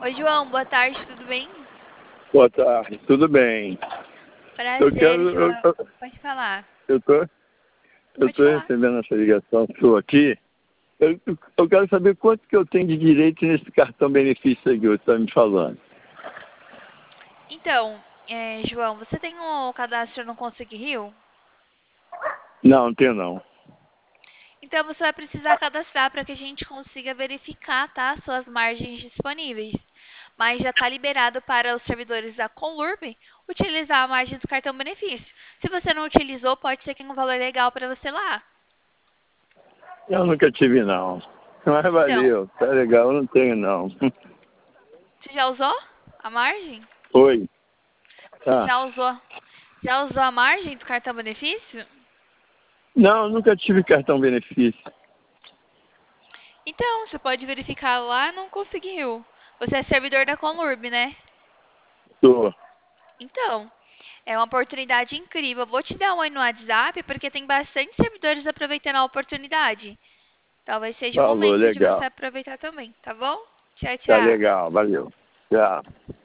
Oi, João, boa tarde, tudo bem? Boa tarde, tudo bem? Eu Prazer, quero. João. Pode falar. Eu tô, eu Pode tô falar. recebendo essa ligação sua aqui. Eu quero saber quanto que eu tenho de direito nesse cartão benefício aí que você está me falando. Então, João, você tem o cadastro no Consegui Rio? Não, não tenho não. Então você vai precisar cadastrar para que a gente consiga verificar, tá, suas margens disponíveis. Mas já está liberado para os servidores da Conlurb utilizar a margem do cartão benefício. Se você não utilizou, pode ser que tenha um valor legal para você lá. Eu nunca tive não. Mas Então, valeu, tá legal, eu não tenho não. você já usou a margem? Oi. Tá. Já usou a margem do cartão benefício? Não, eu nunca tive cartão benefício. Então, você pode verificar lá, não conseguiu. Você é servidor da Conlurb, né? Tô. Então, é uma oportunidade incrível. Vou te dar um oi no WhatsApp, porque tem bastante servidores aproveitando a oportunidade. Talvez seja o Falou, momento de você legal. aproveitar também, tá bom? Tchau, Tá tchau. legal, valeu. Tchau.